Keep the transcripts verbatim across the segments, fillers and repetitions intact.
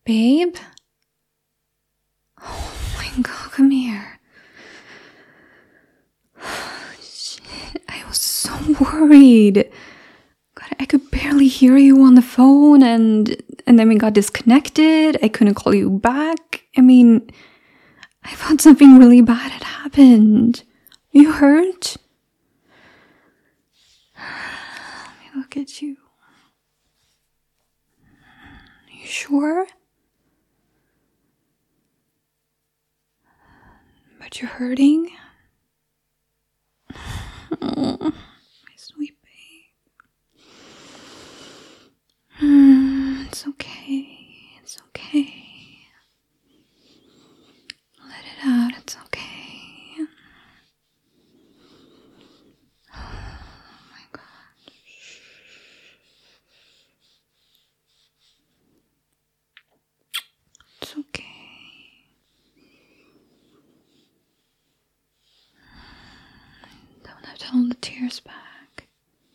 Babe? Oh my god, come here. Shit, I was so worried. God, I could barely hear you on the phone, and and then we got disconnected. I couldn't call you back. I mean, I thought something really bad had happened. You hurt? Let me look at you. You sure? But you're hurting? Oh, my sweet babe. Mm, it's okay. It's okay. Let it out. It's okay. Oh my god. It's okay. Don't have to hold the tears back.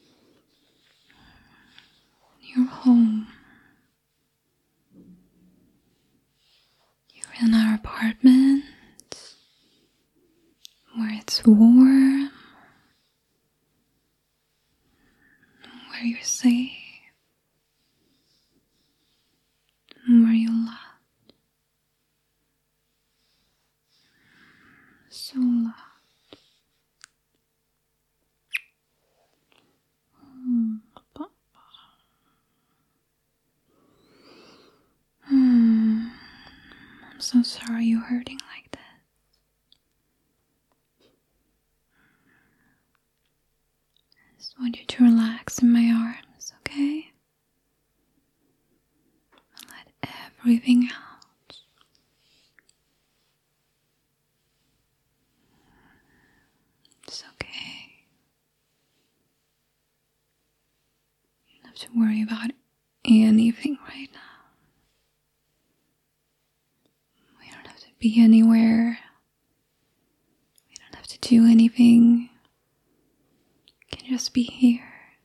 You're home. You're in our apartment where it's warm, where you're safe, and where you're loved. So loved. Mm. Mm. I'm so sorry you're hurting like that. I just want you to relax in my arms, okay? Let everything out. It's okay. You don't have to worry about anything right now. We don't have to be anywhere. We don't have to do anything. We can just be here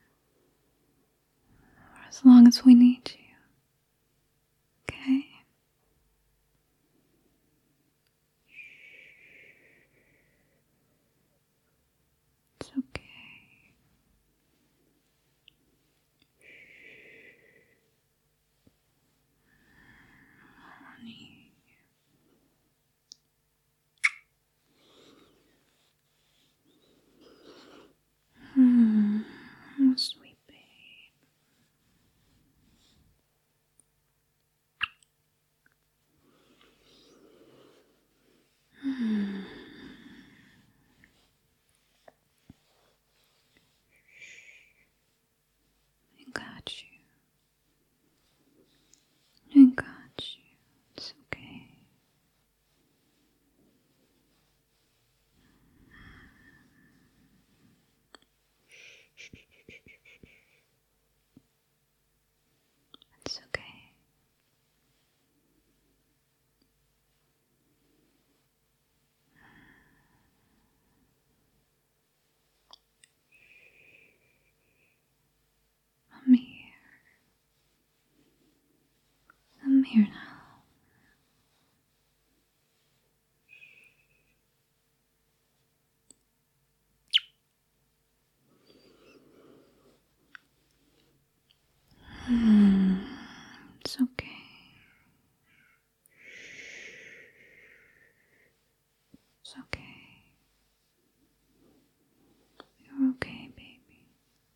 for as long as we need to. Okay? It's okay. Honey. Hmm. Oh, sweet babe. Hmm. I got you. I got you. It's okay. It's okay. I'm here. I'm here now. Hmm. It's okay. It's okay. You're okay, baby.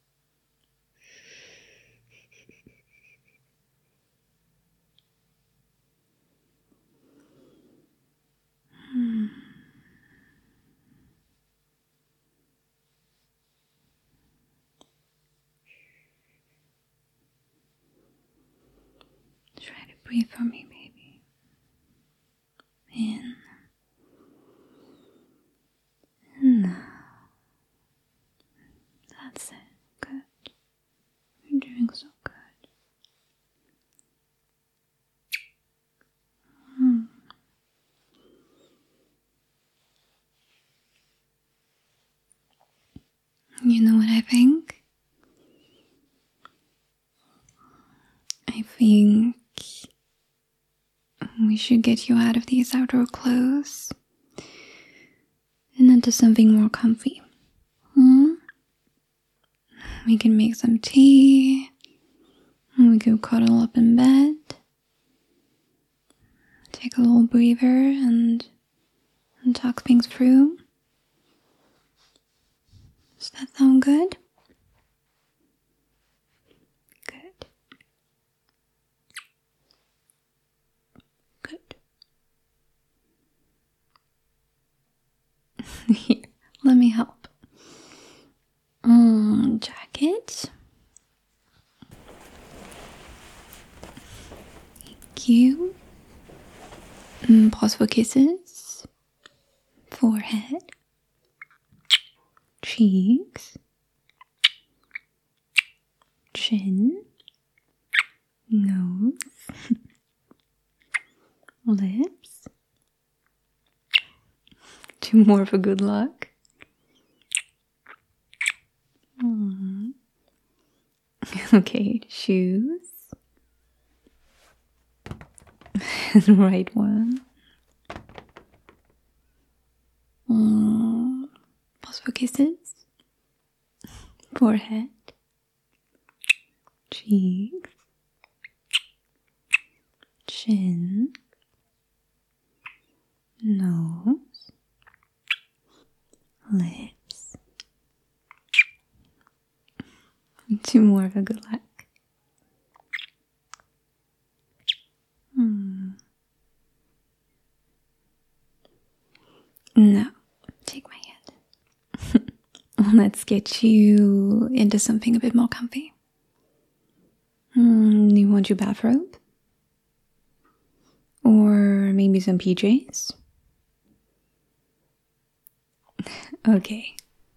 Hmm. Try to breathe for me, baby. In. And out. That's it. Good. You're doing so good. Hmm. You know what I think? I think should get you out of these outdoor clothes and into something more comfy. Hmm? We can make some tea. We could cuddle up in bed. Take a little breather and, and talk things through. Does that sound good? Good. Good. Here, let me help. Mm, jacket. Thank you. Mm, pause for kisses. Forehead. Cheeks. Chin. Nose. Lips. Two more for good luck. Mm. Okay, shoes. Right one. Mm. Pause for kisses. Forehead. Cheeks. Chin. Nose. Lips. Two more for good luck. Hmm. Now, take my hand. Let's get you into something a bit more comfy. Hmm, you want your bathrobe? Or maybe some P Js? Okay.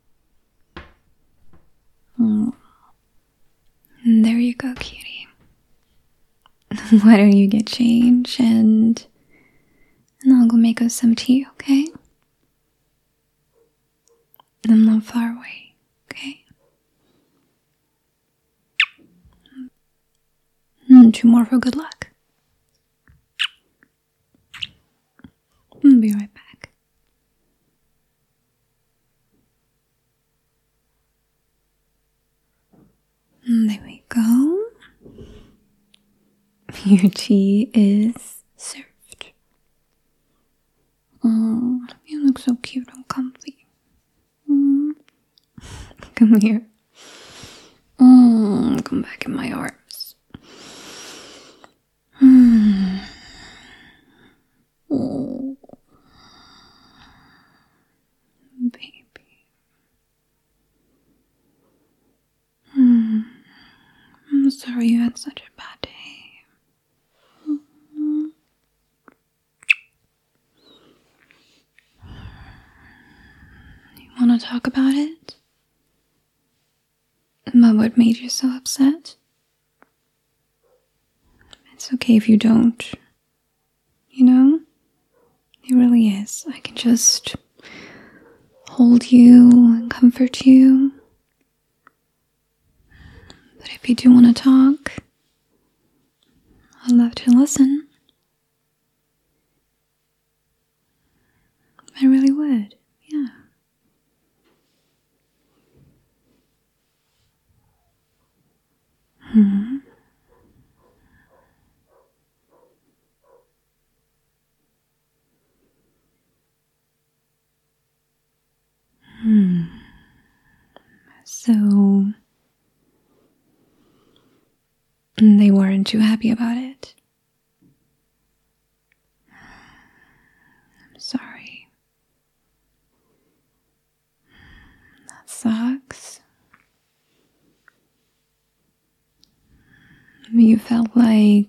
Hmm. There you go, cutie. Why don't you get changed and, and I'll go make us some tea, okay? I'm not far away, okay? Mm, two more for good luck. I'll be right back. And there we go. Your tea is served. Oh, you look so cute and comfy. Mm. Come here. Mm, come back in my arms. Mm. Oh. Baby. Mm. I'm sorry you had such a bad day. Mm. You want to talk about it? About what made you so upset? It's okay if you don't. You know? It really is. I can just hold you and comfort you. But if you do want to talk, I'd love to listen. I really would, yeah. Hmm. Hmm. So, they weren't too happy about it. I'm sorry. That sucks. You felt like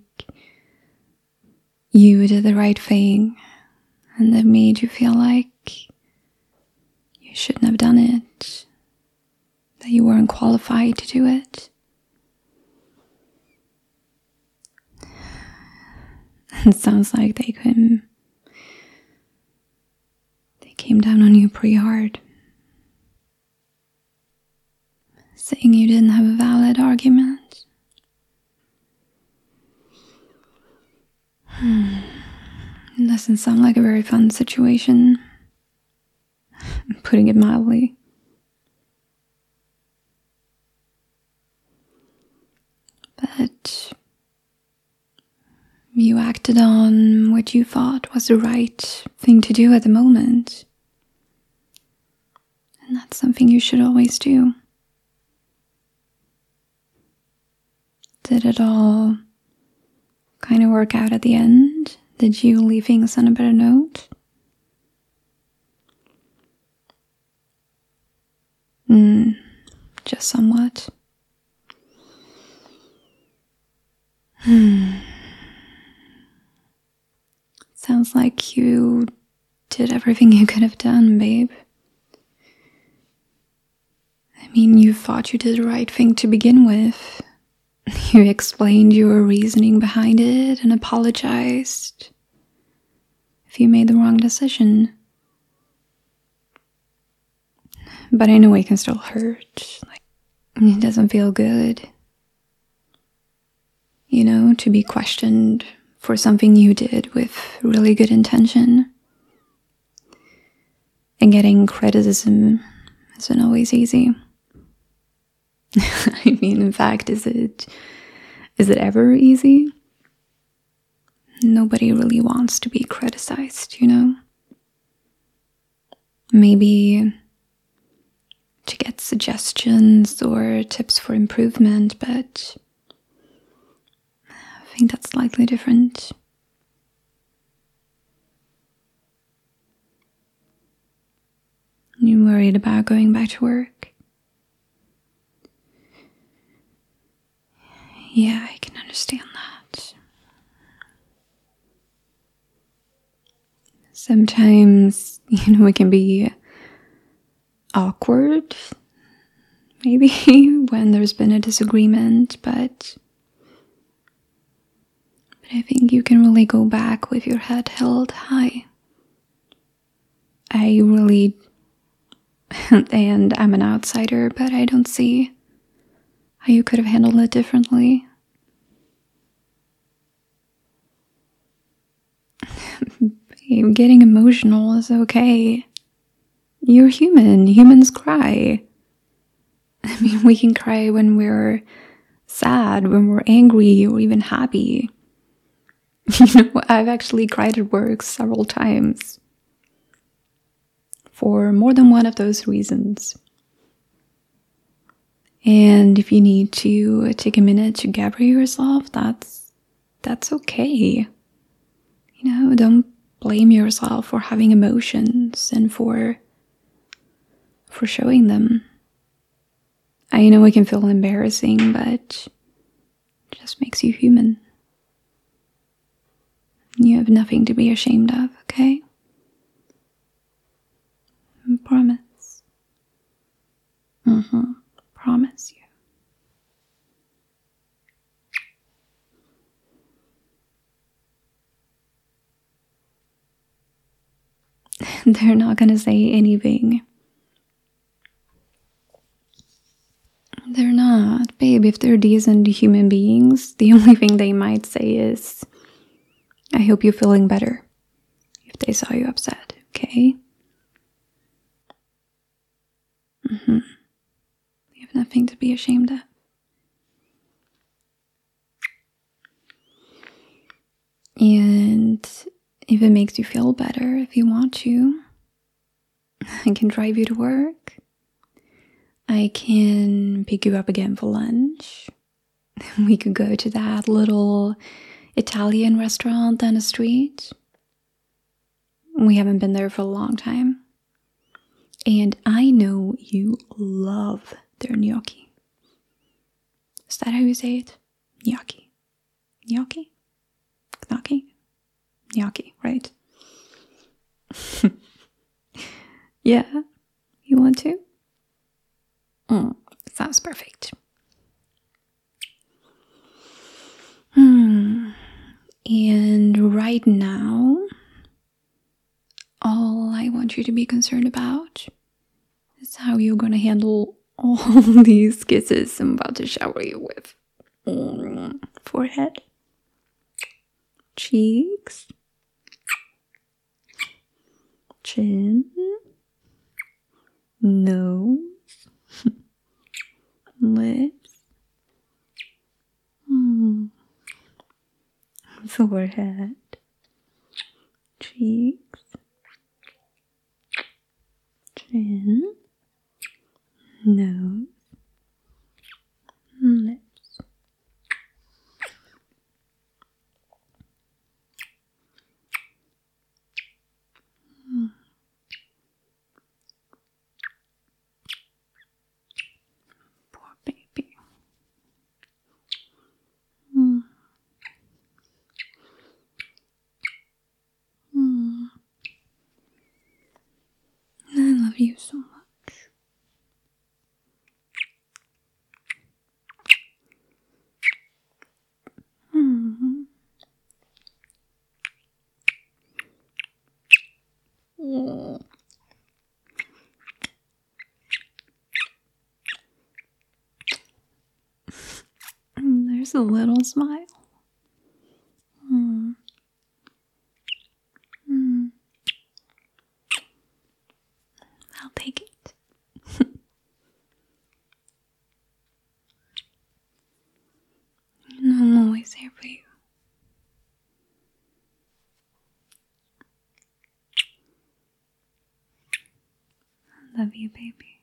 you did the right thing, and that made you feel like you shouldn't have done it, that you weren't qualified to do it. It sounds like they came, they came down on you pretty hard, saying you didn't have a valid argument. Hmm. doesn't sound like a very fun situation, putting it mildly. But you acted on what you thought was the right thing to do at the moment. And that's something you should always do. Did it all kind of work out at the end? Did you leave things on a better note? Hmm, just somewhat. Hmm. Sounds like you did everything you could have done, babe. I mean, you thought you did the right thing to begin with. You explained your reasoning behind it and apologized if you made the wrong decision. But I know it can still hurt. Like, it doesn't feel good. You know, to be questioned for something you did with really good intention. And getting criticism isn't always easy. I mean, in fact, is it is it ever easy? Nobody really wants to be criticized, you know? Maybe to get suggestions or tips for improvement, but I think that's slightly different. You worried about going back to work? Yeah, I can understand that. Sometimes, you know, it can be awkward, maybe, when there's been a disagreement, but, but I think you can really go back with your head held high. I really, and I'm an outsider, but I don't see how you could have handled it differently. Babe, getting emotional is okay. You're human. Humans cry. I mean, we can cry when we're sad, when we're angry, or even happy. You know, I've actually cried at work several times for more than one of those reasons. And if you need to take a minute to gather yourself, that's that's okay. You know, don't blame yourself for having emotions and for for showing them. I know it can feel embarrassing, but it just makes you human. You have nothing to be ashamed of, okay? I promise. Mm-hmm. Promise you. They're not gonna say anything. They're not. Babe, if they're decent human beings, the only thing they might say is, I hope you're feeling better, if they saw you upset, okay? Mm-hmm. You have nothing to be ashamed of. And if it makes you feel better, if you want to, I can drive you to work. I can pick you up again for lunch. We could go to that little Italian restaurant down the street. We haven't been there for a long time. And I know you love their gnocchi. Is that how you say it? Gnocchi. Gnocchi? Gnocchi? Gnocchi, right? Yeah, you want to? Mm, sounds perfect. Hmm. And right now, all I want you to be concerned about is how you're gonna handle all these kisses I'm about to shower you with. Mm, forehead, cheeks, chin, nose, lips, mm. forehead, cheeks, chin, nose, lips. Mm. Poor baby. Mm. Mm. I love you so much. Mm. Oh. There's a little smile. Mm. Mm. I'll take it. I'm always here for you. I love you, baby.